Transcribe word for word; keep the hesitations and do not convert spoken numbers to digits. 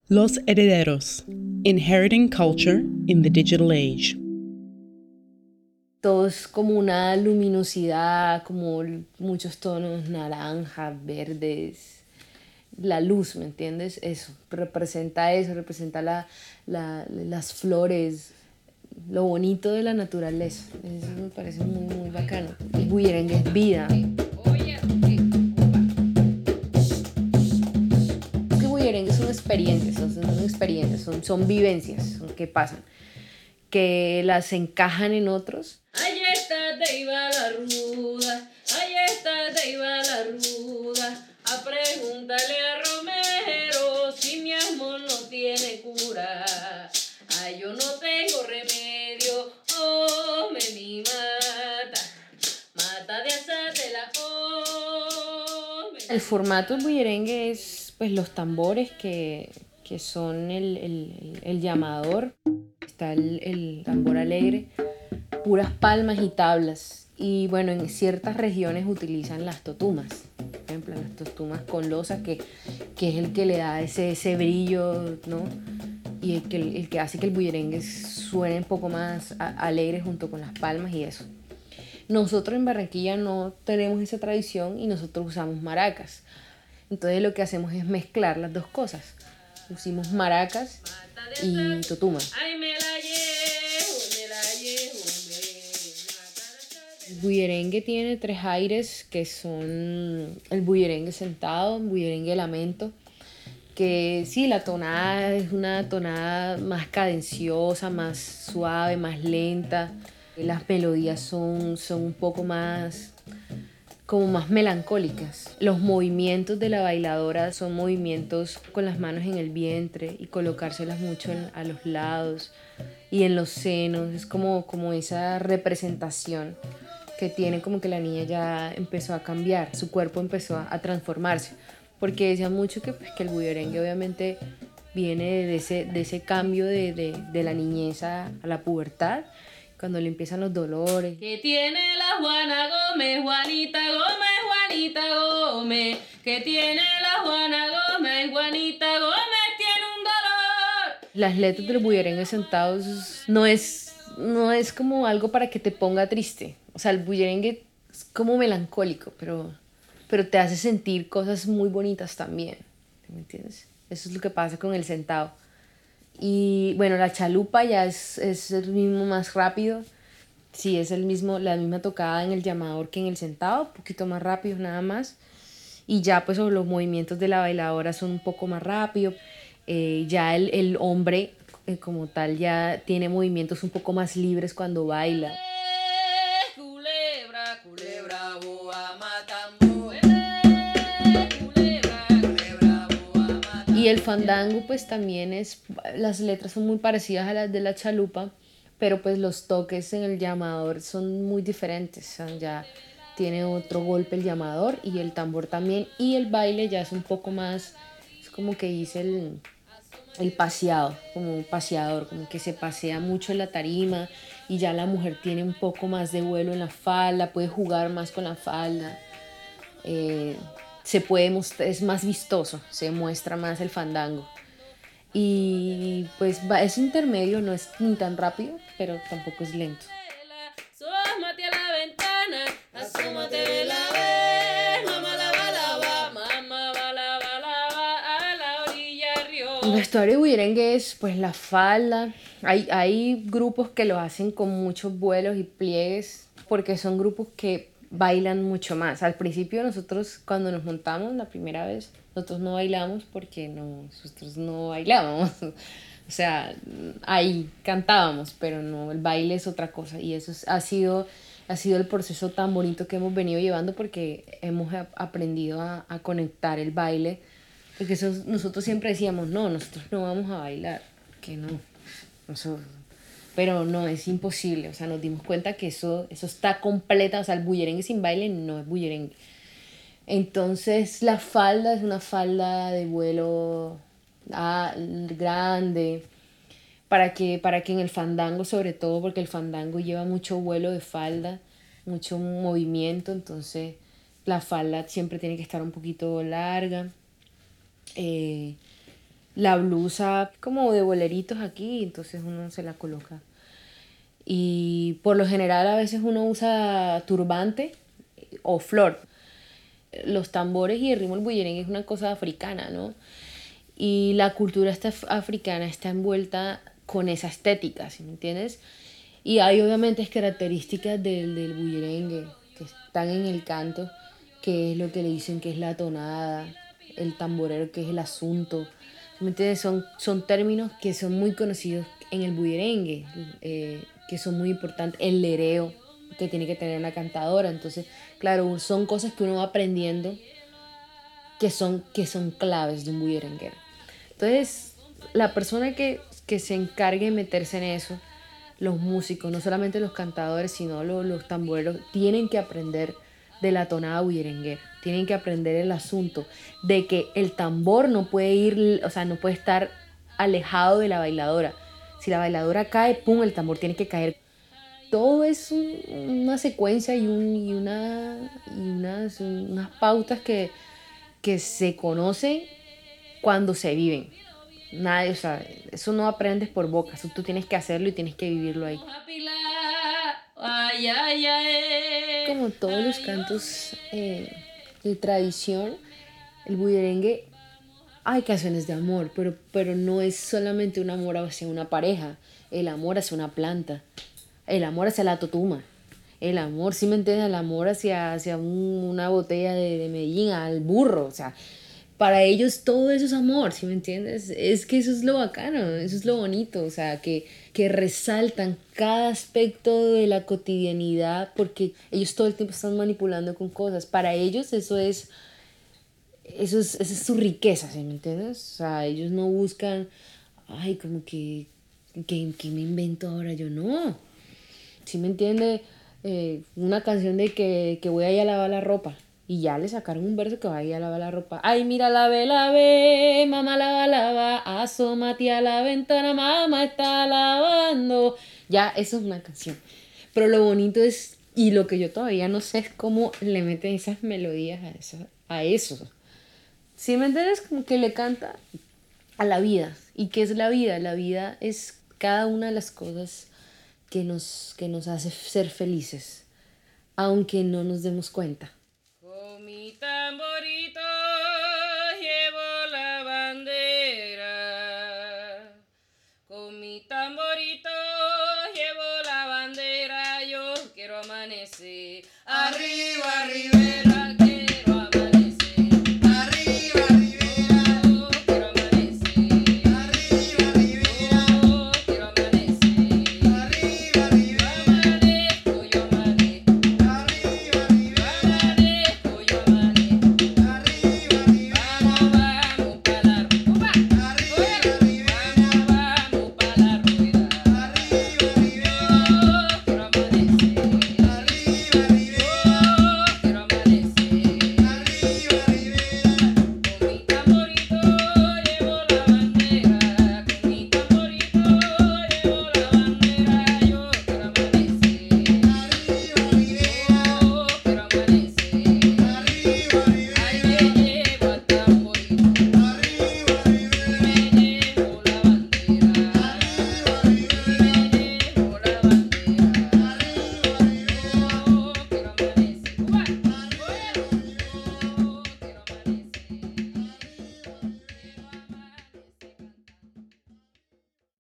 Los Herederos, Inheriting Culture in the Digital Age. Todo es como una luminosidad, como muchos tonos naranjas, verdes, la luz, ¿me entiendes? Eso, representa eso, representa la, la, las flores, lo bonito de la naturaleza. Eso me parece muy, muy bacano. El bullerengue es vida. El bullerengue son experiencias, son, son experiencias, son, son vivencias son que pasan, que las encajan en otros. Ahí está, te iba la ruda, ahí está, te iba la ruda, a pregúntale a Romero si mi amor no tiene cura. Ay, yo no tengo remedio, oh, me mi mata, mata de hacértela, oh, me... El formato del bullerengue es pues los tambores que, que son el, el, el llamador, está el, el tambor alegre, puras palmas y tablas. Y bueno, en ciertas regiones utilizan las totumas, por ejemplo, las totumas con losa, que, que es el que le da ese, ese brillo, ¿no? Y el que, el que hace que el bullerengue suene un poco más a, alegre junto con las palmas y eso. Nosotros en Barranquilla no tenemos esa tradición y nosotros usamos maracas. Entonces lo que hacemos es mezclar las dos cosas. Usamos maracas y totuma. Ay, me la llevo, me la llevo, me... El bullerengue tiene tres aires que son el bullerengue sentado, el bullerengue lamento, que sí, la tonada es una tonada más cadenciosa, más suave, más lenta. Las melodías son, son un poco más, como más melancólicas. Los movimientos de la bailadora son movimientos con las manos en el vientre y colocárselas mucho en, a los lados y en los senos. Es como, como esa representación que tiene, como que la niña ya empezó a cambiar, su cuerpo empezó a, a transformarse. Porque decían mucho que, pues, que el bullerengue obviamente viene de ese, de ese cambio de, de, de la niñez a, a la pubertad, cuando le empiezan los dolores. Que tiene la Juana Gómez, Juanita Gómez, Juanita Gómez. Que tiene la Juana Gómez, Juanita Gómez tiene un dolor. Las letras del bullerengue sentados no es, no es como algo para que te ponga triste. O sea, el bullerengue es como melancólico, pero, pero te hace sentir cosas muy bonitas también. ¿Me entiendes? Eso es lo que pasa con el sentado. Y bueno, la chalupa ya es, es el mismo más rápido. Sí, es el mismo, la misma tocada en el llamador que en el sentado, un poquito más rápido nada más. Y ya pues los movimientos de la bailadora son un poco más rápidos. Eh, ya el, el hombre eh, como tal ya tiene movimientos un poco más libres cuando baila. Culebra, culebra, boa, matambo. Culebra, culebra, boa, matambo. Y el fandango pues también es, las letras son muy parecidas a las de la chalupa, pero pues los toques en el llamador son muy diferentes. O sea, ya tiene otro golpe el llamador y el tambor también, y el baile ya es un poco más, es como que dice el, el paseado, como un paseador, como que se pasea mucho en la tarima y ya la mujer tiene un poco más de vuelo en la falda, puede jugar más con la falda. Eh, se puede mostrar, es más vistoso, se muestra más el fandango. Y pues va, es intermedio, no es ni tan rápido, pero tampoco es lento. Asómate a la ventana, asómate de la vez, mamá la balaba, mamá balaba, balaba, a la orilla del río. El vestuario de bullerengue es pues la falda. Hay, hay grupos que lo hacen con muchos vuelos y pliegues porque son grupos que bailan mucho más. Al principio nosotros cuando nos montamos la primera vez, nosotros no bailamos porque no, nosotros no bailábamos. O sea, ahí cantábamos, pero no, el baile es otra cosa. Y eso es- ha sido, ha sido el proceso tan bonito que hemos venido llevando porque hemos a- aprendido a, a conectar el baile. Porque eso, nosotros siempre decíamos, no, nosotros no vamos a bailar, que no. Eso, pero no, es imposible. O sea, nos dimos cuenta que eso, eso está completa. O sea, el bullerengue sin baile no es bullerengue. Entonces la falda es una falda de vuelo ah, grande para que, para que en el fandango sobre todo, porque el fandango lleva mucho vuelo de falda, mucho movimiento, entonces la falda siempre tiene que estar un poquito larga. Eh, la blusa como de boleritos aquí, entonces uno se la coloca. Y por lo general a veces uno usa turbante o flor. Los tambores y el ritmo del bullerengue es una cosa africana, ¿no? Y la cultura esta africana está envuelta con esa estética, ¿sí me entiendes? Y hay obviamente características del, del bullerengue que están en el canto, que es lo que le dicen que es la tonada, el tamborero que es el asunto. ¿Sí me entiendes? Son, son términos que son muy conocidos en el bullerengue, eh, que son muy importantes. El lereo que tiene que tener una cantadora. Entonces, claro, son cosas que uno va aprendiendo que son, que son claves de un bullerenguero. Entonces, la persona que, que se encargue de meterse en eso, los músicos, no solamente los cantadores, sino los, los tamboreros, tienen que aprender de la tonada bullerenguera. Tienen que aprender el asunto de que el tambor no puede ir, o sea, no puede estar alejado de la bailadora. Si la bailadora cae, pum, el tambor tiene que caer. Todo es un, una secuencia y, un, y, una, y unas, unas pautas que, que se conocen cuando se viven. Nadie, o sea, eso no aprendes por boca, eso tú tienes que hacerlo y tienes que vivirlo ahí. Como todos los cantos eh, de tradición, el bullerengue hay canciones de amor, pero, pero no es solamente un amor hacia una pareja, el amor hacia una planta, el amor hacia la totuma, el amor, ¿sí me entiendes? El amor hacia, hacia un, una botella de, de Medellín, al burro, o sea, para ellos todo eso es amor, ¿sí me entiendes? Es que eso es lo bacano, eso es lo bonito, o sea, que, que resaltan cada aspecto de la cotidianidad porque ellos todo el tiempo están manipulando con cosas. Para ellos eso es, eso es, esa es su riqueza, ¿sí me entiendes? O sea, ellos no buscan, ay, como que, que, que me invento ahora yo, no. ¿Sí me entiende? Eh, una canción de que, que voy a ir a lavar la ropa. Y ya le sacaron un verso que va a ir a lavar la ropa. Ay, mira, lave, lave, mamá lava, lava, asómate a la ventana, mamá está lavando. Ya, eso es una canción. Pero lo bonito es, y lo que yo todavía no sé es cómo le meten esas melodías a eso. A eso. ¿Sí me entiendes? Como que le canta a la vida. ¿Y qué es la vida? La vida es cada una de las cosas que nos, que nos hace ser felices, aunque no nos demos cuenta.